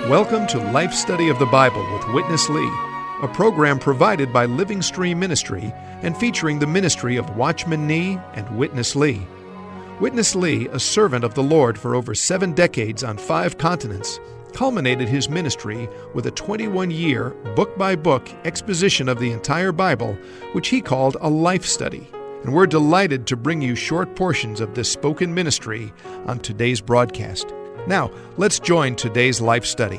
Welcome to Life Study of the Bible with Witness Lee, a program provided by Living Stream Ministry and featuring the ministry of Watchman Nee and Witness Lee. Witness Lee, a servant of the Lord for over 7 decades on 5 continents, culminated his ministry with a 21-year, book-by-book exposition of the entire Bible, which he called a life study. And we're delighted to bring you short portions of this spoken ministry on today's broadcast. Now, let's join today's life study.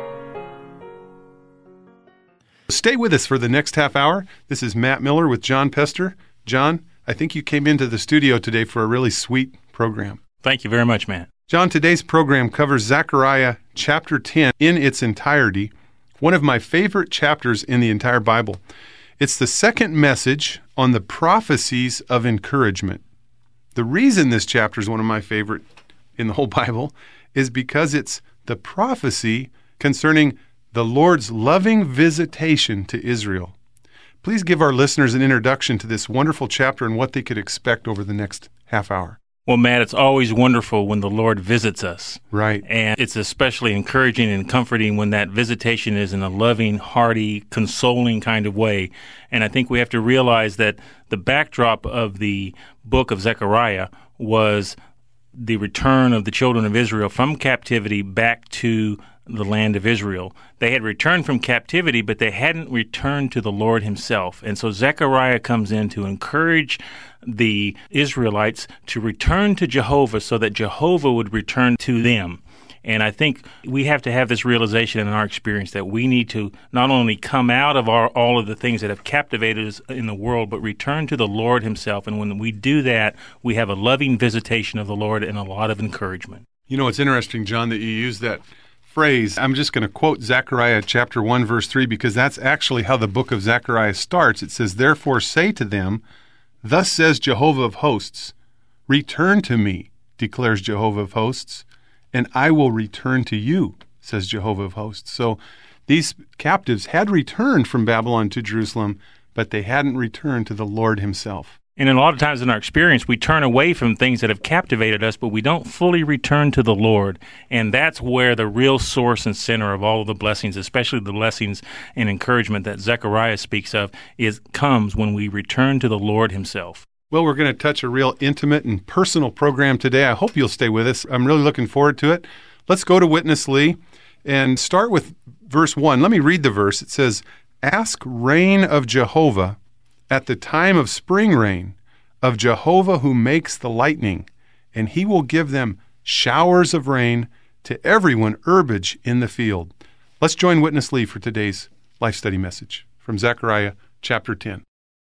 Stay with us for the next half hour. This is Matt Miller with John Pester. John, I think you came into the studio today for a really sweet program. Thank you very much, Matt. John, today's program covers Zechariah chapter 10 in its entirety, one of my favorite chapters in the entire Bible. It's the second message on the prophecies of encouragement. The reason this chapter is one of my favorite in the whole Bible is because it's the prophecy concerning the Lord's loving visitation to Israel. Please give our listeners an introduction to this wonderful chapter and what they could expect over the next half hour. Well, Matt, it's always wonderful when the Lord visits us. Right. And it's especially encouraging and comforting when that visitation is in a loving, hearty, consoling kind of way. And I think we have to realize that the backdrop of the book of Zechariah was the return of the children of Israel from captivity back to the land of Israel. They had returned from captivity, but they hadn't returned to the Lord himself. And so Zechariah comes in to encourage the Israelites to return to Jehovah so that Jehovah would return to them. And I think we have to have this realization in our experience that we need to not only come out of all of the things that have captivated us in the world, but return to the Lord himself. And when we do that, we have a loving visitation of the Lord and a lot of encouragement. You know, it's interesting, John, that you use that phrase. I'm just going to quote Zechariah chapter 1, verse 3, because that's actually how the book of Zechariah starts. It says, "Therefore say to them, thus says Jehovah of hosts, return to me, declares Jehovah of hosts, and I will return to you, says Jehovah of hosts." So these captives had returned from Babylon to Jerusalem, but they hadn't returned to the Lord himself. And a lot of times in our experience, we turn away from things that have captivated us, but we don't fully return to the Lord. And that's where the real source and center of all of the blessings, especially the blessings and encouragement that Zechariah speaks of, comes when we return to the Lord himself. Well, we're going to touch a real intimate and personal program today. I hope you'll stay with us. I'm really looking forward to it. Let's go to Witness Lee and start with verse 1. Let me read the verse. It says, "Ask rain of Jehovah at the time of spring rain, of Jehovah who makes the lightning, and he will give them showers of rain to everyone herbage in the field." Let's join Witness Lee for today's life study message from Zechariah chapter 10.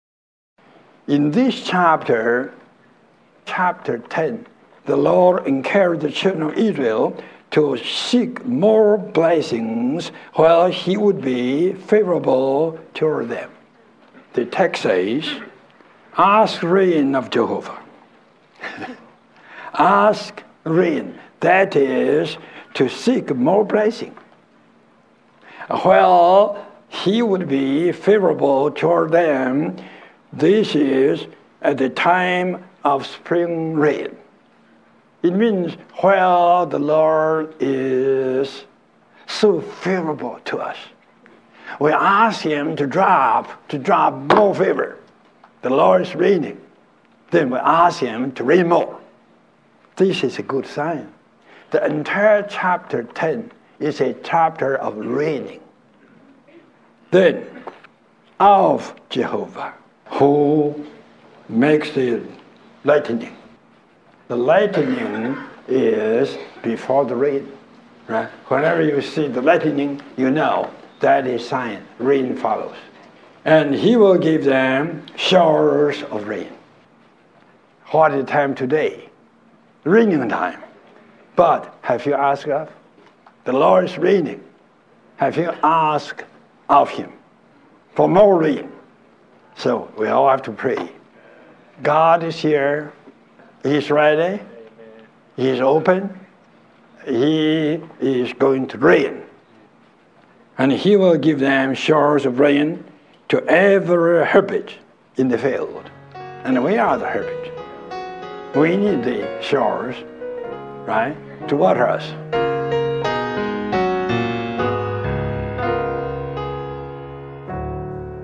In this chapter 10, the Lord encouraged the children of Israel to seek more blessings while he would be favorable toward them. The text says, "Ask rain of Jehovah." Ask rain, that is, to seek more blessing. While he would be favorable toward them, this is at the time of spring rain. It means while the Lord is so favorable to us, we ask him to drop more favor. The Lord is raining. Then we ask him to rain more. This is a good sign. The entire chapter 10 is a chapter of raining. Then, of Jehovah, who makes the lightning. The lightning is before the rain. Right? Whenever you see the lightning, you know that is sign. Rain follows. And he will give them showers of rain. What is the time today? Raining time. But have you asked God? The Lord is raining. Have you asked of him for more rain? So we all have to pray. God is here. He's ready. He's open. He is going to rain. And he will give them showers of rain to every herbage in the field. And we are the herbage. We need the showers, right, to water us.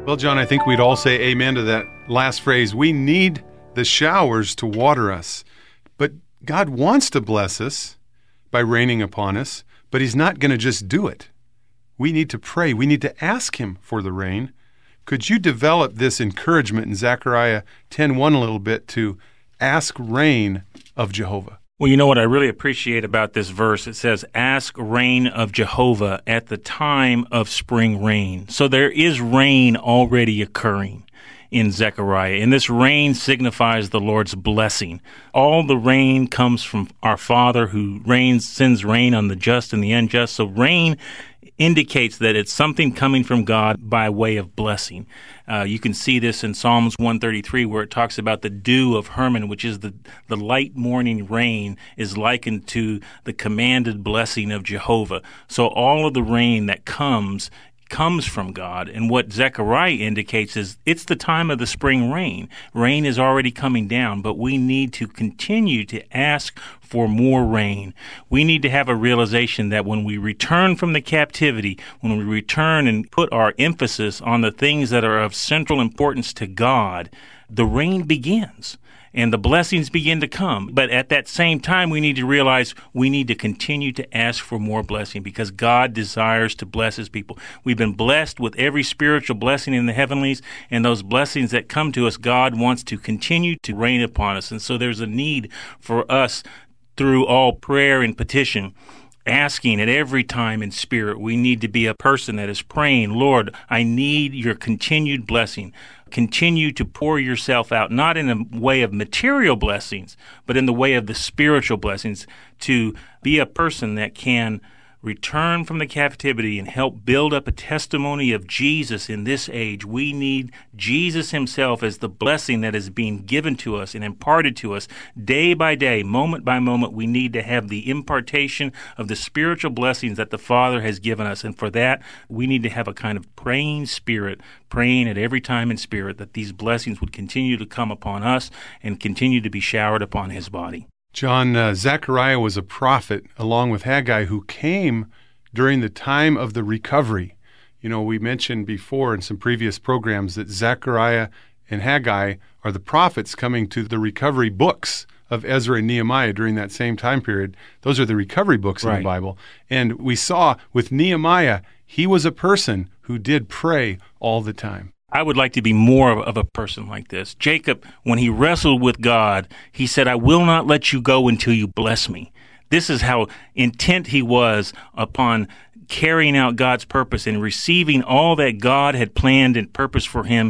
Well, John, I think we'd all say amen to that last phrase. We need the showers to water us. But God wants to bless us by raining upon us, but He's not going to just do it. We need to pray. We need to ask Him for the rain. Could you develop this encouragement in Zechariah 10:1 a little bit to ask rain of Jehovah? Well, you know what I really appreciate about this verse? It says, ask rain of Jehovah at the time of spring rain. So there is rain already occurring in Zechariah, and this rain signifies the Lord's blessing. All the rain comes from our Father who sends rain on the just and the unjust. So rain indicates that it's something coming from God by way of blessing. You can see this in Psalms 133 where it talks about the dew of Hermon, which is the light morning rain, is likened to the commanded blessing of Jehovah. So all of the rain that comes from God. And what Zechariah indicates is it's the time of the spring rain. Rain is already coming down, but we need to continue to ask for more rain. We need to have a realization that when we return from the captivity, when we return and put our emphasis on the things that are of central importance to God, the rain begins. And the blessings begin to come. But at that same time, we need to realize we need to continue to ask for more blessing because God desires to bless His people. We've been blessed with every spiritual blessing in the heavenlies, and those blessings that come to us, God wants to continue to rain upon us. And so there's a need for us through all prayer and petition, asking at every time in spirit. We need to be a person that is praying, Lord, I need your continued blessing. Continue to pour yourself out, not in a way of material blessings, but in the way of the spiritual blessings, to be a person that can return from the captivity and help build up a testimony of Jesus in this age. We need Jesus Himself as the blessing that is being given to us and imparted to us day by day, moment by moment. We need to have the impartation of the spiritual blessings that the Father has given us. And for that, we need to have a kind of praying spirit, praying at every time in spirit that these blessings would continue to come upon us and continue to be showered upon His body. John, Zechariah was a prophet along with Haggai who came during the time of the recovery. You know, we mentioned before in some previous programs that Zechariah and Haggai are the prophets coming to the recovery books of Ezra and Nehemiah during that same time period. Those are the recovery books in the Bible. And we saw with Nehemiah, he was a person who did pray all the time. I would like to be more of a person like this. Jacob, when he wrestled with God, he said, I will not let you go until you bless me. This is how intent he was upon carrying out God's purpose and receiving all that God had planned and purposed for him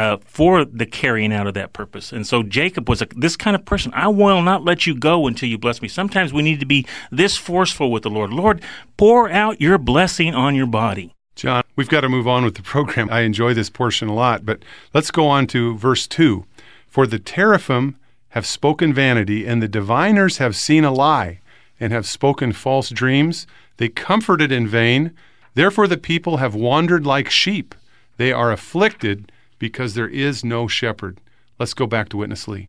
for the carrying out of that purpose. And so Jacob was this kind of person. I will not let you go until you bless me. Sometimes we need to be this forceful with the Lord. Lord, pour out your blessing on your body. John, we've got to move on with the program. I enjoy this portion a lot, but let's go on to verse 2. For the teraphim have spoken vanity, and the diviners have seen a lie, and have spoken false dreams. They comforted in vain. Therefore the people have wandered like sheep. They are afflicted because there is no shepherd. Let's go back to Witness Lee.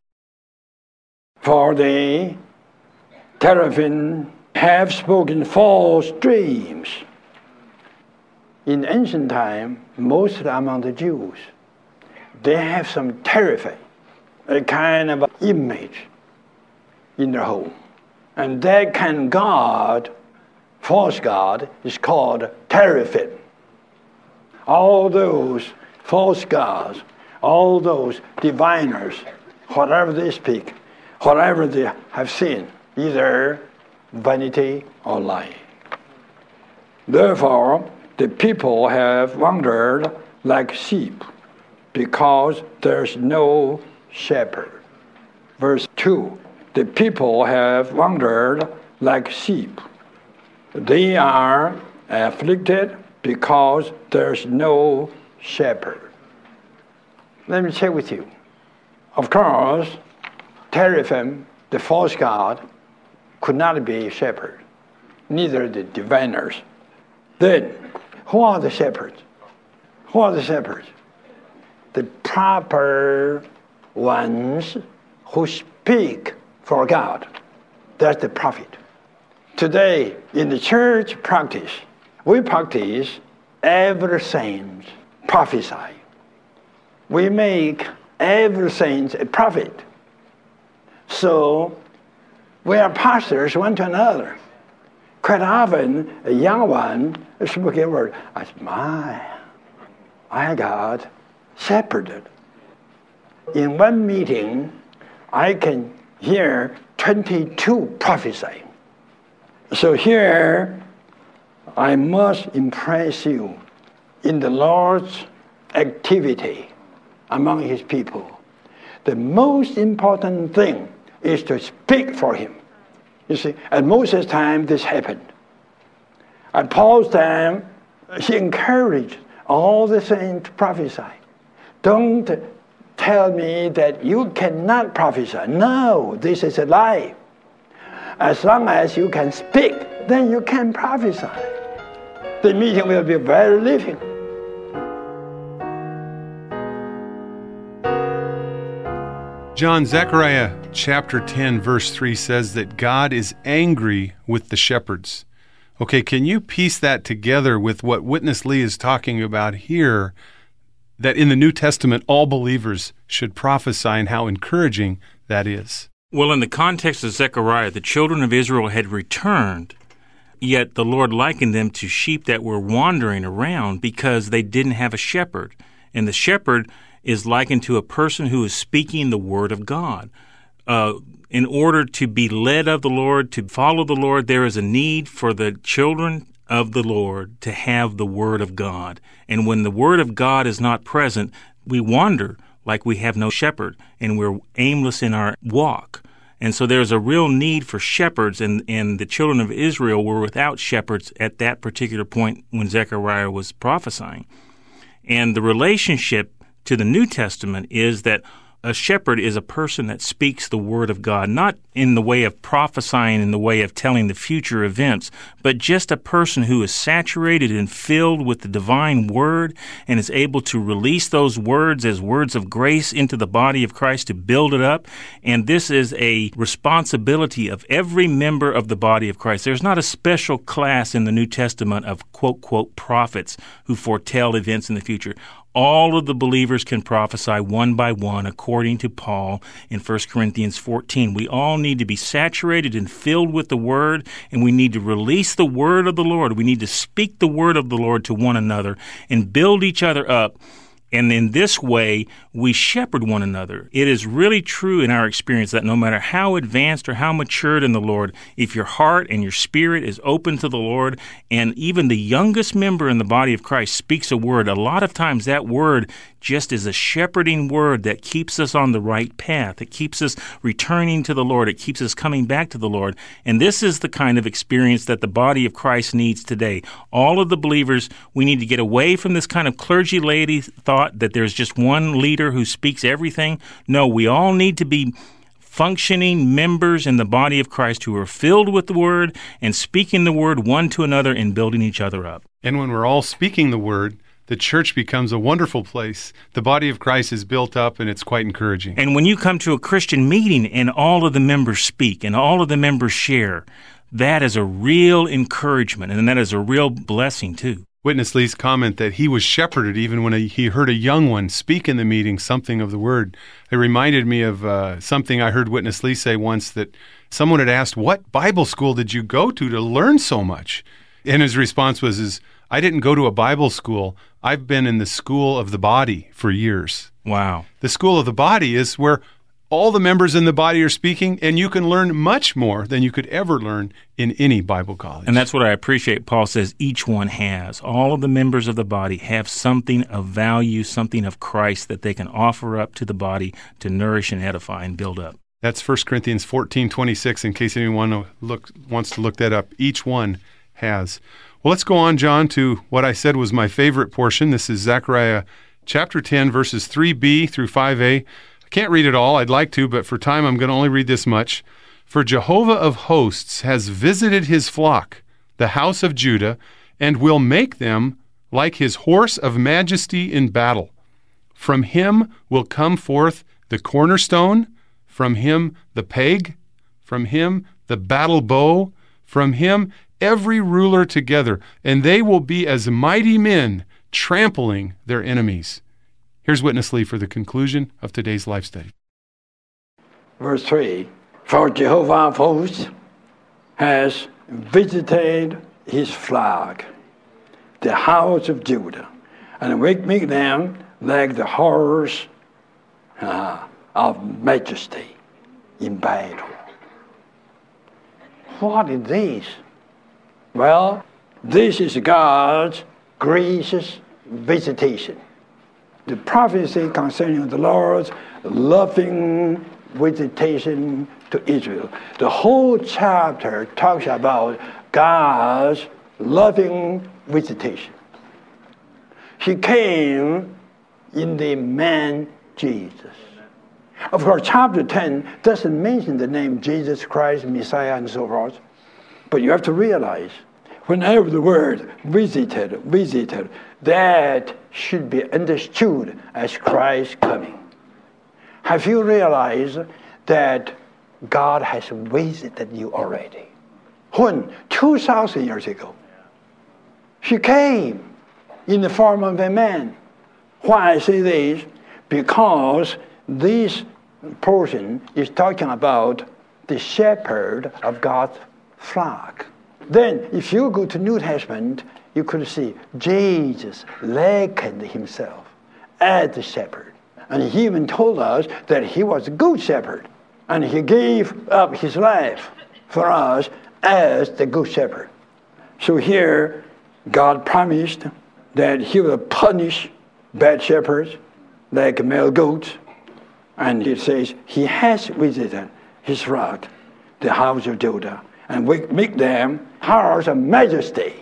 For the teraphim have spoken false dreams. In ancient time, mostly among the Jews, they have some teraphim, a kind of image in their home. And that kind of god, false god, is called teraphim. All those false gods, all those diviners, whatever they speak, whatever they have seen, either vanity or lying. Therefore, the people have wandered like sheep because there's no shepherd. Verse 2, the people have wandered like sheep. They are afflicted because there's no shepherd. Let me check with you. Of course, teraphim, the false god, could not be a shepherd, neither the diviners. Then, who are the shepherds? Who are the shepherds? The proper ones who speak for God. That's the prophet. Today, in the church practice, we practice every saint prophesy. we make every saint a prophet. So we are pastors one to another. Quite often, a young one spoke a word. I said, I got shepherded. In one meeting, I can hear 22 prophesying. So here, I must impress you in the Lord's activity among His people. The most important thing is to speak for Him. You see, at Moses' time, this happened. At Paul's time, he encouraged all the saints to prophesy. Don't tell me that you cannot prophesy. No, this is a lie. As long as you can speak, then you can prophesy. The meeting will be very living. John, Zechariah chapter 10, verse 3 says that God is angry with the shepherds. Okay, can you piece that together with what Witness Lee is talking about here, that in the New Testament all believers should prophesy, and how encouraging that is? Well, in the context of Zechariah, the children of Israel had returned, yet the Lord likened them to sheep that were wandering around because they didn't have a shepherd. And the shepherd is likened to a person who is speaking the word of God. In order to be led of the Lord, to follow the Lord, there is a need for the children of the Lord to have the word of God. And when the word of God is not present, we wander like we have no shepherd, and we're aimless in our walk. And so there's a real need for shepherds, and the children of Israel were without shepherds at that particular point when Zechariah was prophesying. And the relationship to the New Testament is that a shepherd is a person that speaks the word of God, not in the way of prophesying, in the way of telling the future events, but just a person who is saturated and filled with the divine word and is able to release those words as words of grace into the body of Christ to build it up. And this is a responsibility of every member of the body of Christ. There's not a special class in the New Testament of quote prophets who foretell events in the future. All of the believers can prophesy one by one, according to Paul in 1 Corinthians 14. We all need to be saturated and filled with the Word, and we need to release the Word of the Lord. We need to speak the Word of the Lord to one another and build each other up. And in this way, we shepherd one another. It is really true in our experience that no matter how advanced or how matured in the Lord, if your heart and your spirit is open to the Lord, and even the youngest member in the body of Christ speaks a word, a lot of times that word just is a shepherding word that keeps us on the right path. It keeps us returning to the Lord. It keeps us coming back to the Lord. And this is the kind of experience that the body of Christ needs today. All of the believers, we need to get away from this kind of clergy laity thought that there's just one leader who speaks everything. No, we all need to be functioning members in the body of Christ who are filled with the Word and speaking the Word one to another and building each other up. And when we're all speaking the Word, the church becomes a wonderful place. The body of Christ is built up, and it's quite encouraging. And when you come to a Christian meeting and all of the members speak and all of the members share, that is a real encouragement, and that is a real blessing too. Witness Lee's comment that he was shepherded even when he heard a young one speak in the meeting something of the Word. It reminded me of something I heard Witness Lee say once, that someone had asked, "What Bible school did you go to learn so much?" And his response was, "I didn't go to a Bible school. I've been in the school of the body for years." Wow. The school of the body is where all the members in the body are speaking, and you can learn much more than you could ever learn in any Bible college. And that's what I appreciate. Paul says each one has. All of the members of the body have something of value, something of Christ that they can offer up to the body to nourish and edify and build up. That's 1 Corinthians 14:26, in case anyone wants to look that up. Each one has. Well, let's go on, John, to what I said was my favorite portion. This is Zechariah chapter 10, verses 3b through 5a. I can't read it all. I'd like to, but for time, I'm going to only read this much. "For Jehovah of hosts has visited his flock, the house of Judah, and will make them like his horse of majesty in battle. From him will come forth the cornerstone, from him the peg, from him the battle bow, from him every ruler together, and they will be as mighty men trampling their enemies. Here's Witness Lee for the conclusion of today's Life Study. Verse 3, for Jehovah of hosts has visited his flock, the house of Judah, and make them like the horse of majesty in battle. What is this? Well, this is God's gracious visitation. The prophecy concerning the Lord's loving visitation to Israel. The whole chapter talks about God's loving visitation. He came in the man Jesus. Of course, chapter 10 doesn't mention the name Jesus Christ, Messiah, and so forth. But you have to realize, whenever the word visited, that should be understood as Christ coming. Have you realized that God has visited you already? When 2,000 years ago, He came in the form of a man. Why I say this? Because this portion is talking about the shepherd of God's flock. Then, if you go to New Testament, you could see Jesus likened himself as the shepherd. And he even told us that he was a good shepherd. And he gave up his life for us as the good shepherd. So here, God promised that he will punish bad shepherds like male goats. And he says he has visited his flock, the house of Judah, and make them horses of majesty.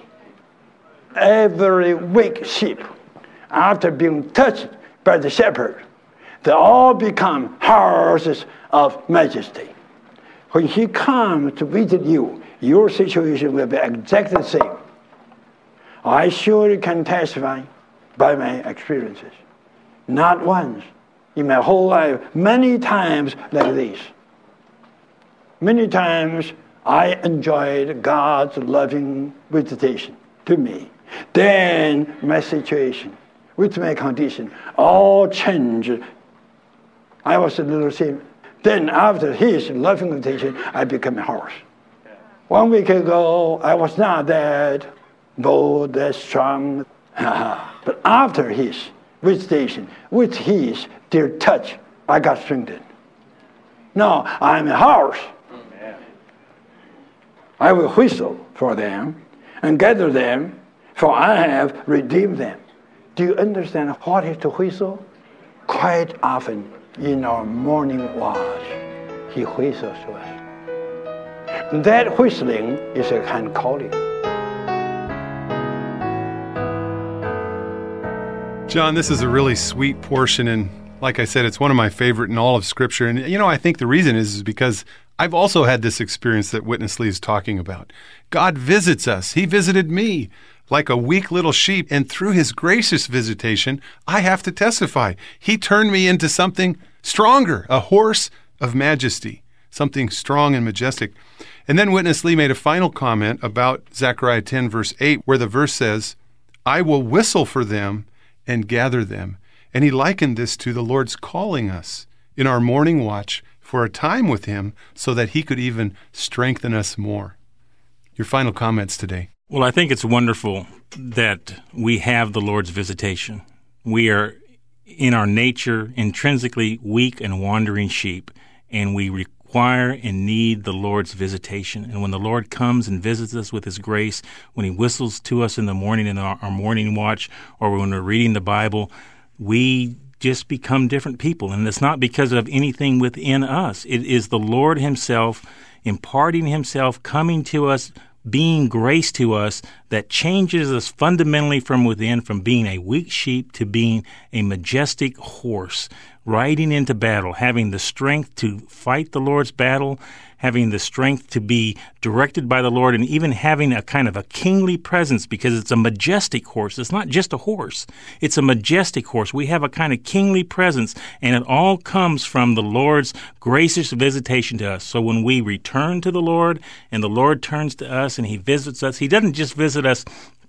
Every weak sheep, after being touched by the shepherd, they all become horses of majesty. When he comes to visit you, your situation will be exactly the same. I surely can testify by my experiences. Not once in my whole life, many times like this. Many times I enjoyed God's loving visitation to me. Then my situation, with my condition, all changed. I was a little sheep. Then after his loving visitation, I became a horse. 1 week ago, I was not that bold, that strong. But after his visitation, with his dear touch, I got strengthened. Now I'm a horse. I will whistle for them and gather them, for I have redeemed them. Do you understand what is to whistle? Quite often in our morning watch, he whistles to us. That whistling is a kind of calling. John, this is a really sweet portion, and like I said, it's one of my favorite in all of Scripture. And, I think the reason is because I've also had this experience that Witness Lee is talking about. God visits us. He visited me like a weak little sheep, and through his gracious visitation, I have to testify. He turned me into something stronger, a horse of majesty, something strong and majestic. And then Witness Lee made a final comment about Zechariah 10, verse 8, where the verse says, I will whistle for them and gather them. And he likened this to the Lord's calling us in our morning watch for a time with him so that he could even strengthen us more. Your final comments today. Well, I think it's wonderful that we have the Lord's visitation. We are, in our nature, intrinsically weak and wandering sheep, and we require and need the Lord's visitation. And when the Lord comes and visits us with his grace, when he whistles to us in the morning in our morning watch, or when we're reading the Bible, we just become different people. And it's not because of anything within us. It is the Lord himself imparting himself, coming to us, being grace to us, that changes us fundamentally from within, from being a weak sheep to being a majestic horse, riding into battle, having the strength to fight the Lord's battle, having the strength to be directed by the Lord, and even having a kind of a kingly presence, because it's a majestic horse. It's not just a horse. It's a majestic horse. We have a kind of kingly presence, and it all comes from the Lord's gracious visitation to us. So when we return to the Lord, and the Lord turns to us, and he visits us, he doesn't just visit us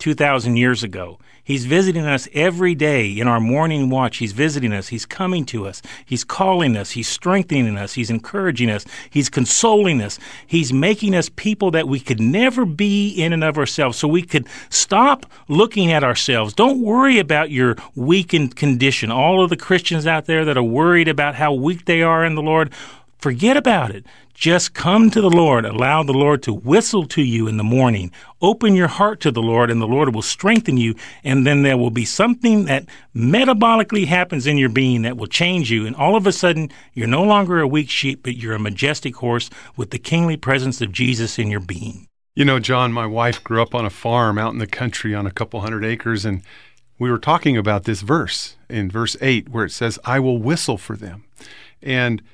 2,000 years ago. He's visiting us every day in our morning watch. He's visiting us. He's coming to us. He's calling us. He's strengthening us. He's encouraging us. He's consoling us. He's making us people that we could never be in and of ourselves, so we could stop looking at ourselves. Don't worry about your weakened condition. All of the Christians out there that are worried about how weak they are in the Lord, forget about it. Just come to the Lord. Allow the Lord to whistle to you in the morning. Open your heart to the Lord, and the Lord will strengthen you. And then there will be something that metabolically happens in your being that will change you. And all of a sudden, you're no longer a weak sheep, but you're a majestic horse with the kingly presence of Jesus in your being. You know, John, my wife grew up on a farm out in the country on a couple 100 acres, and we were talking about this verse in verse 8 where it says, I will whistle for them. And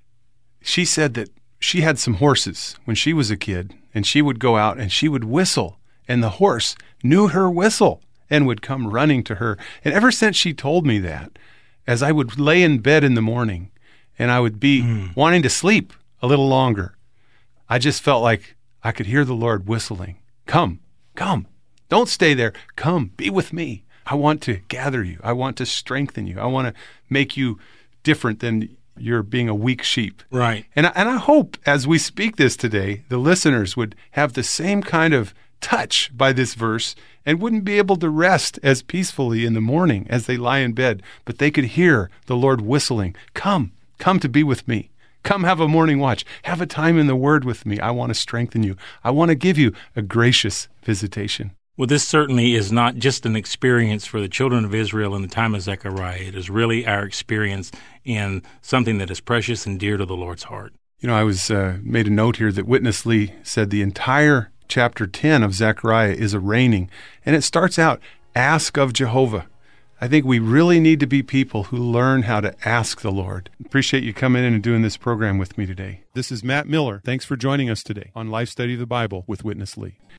she said that she had some horses when she was a kid, and she would go out and she would whistle, and the horse knew her whistle and would come running to her. And ever since she told me that, as I would lay in bed in the morning and I would be wanting to sleep a little longer, I just felt like I could hear the Lord whistling. Come, come, don't stay there. Come, be with me. I want to gather you. I want to strengthen you. I want to make you different than you're being a weak sheep. Right. And I hope as we speak this today, the listeners would have the same kind of touch by this verse and wouldn't be able to rest as peacefully in the morning as they lie in bed, but they could hear the Lord whistling, come to be with me. Come have a morning watch. Have a time in the Word with me. I want to strengthen you. I want to give you a gracious visitation. Well, this certainly is not just an experience for the children of Israel in the time of Zechariah. It is really our experience in something that is precious and dear to the Lord's heart. You know, I was made a note here that Witness Lee said the entire chapter 10 of Zechariah is arraigning, and it starts out, ask of Jehovah. I think we really need to be people who learn how to ask the Lord. Appreciate you coming in and doing this program with me today. This is Matt Miller. Thanks for joining us today on Life Study of the Bible with Witness Lee.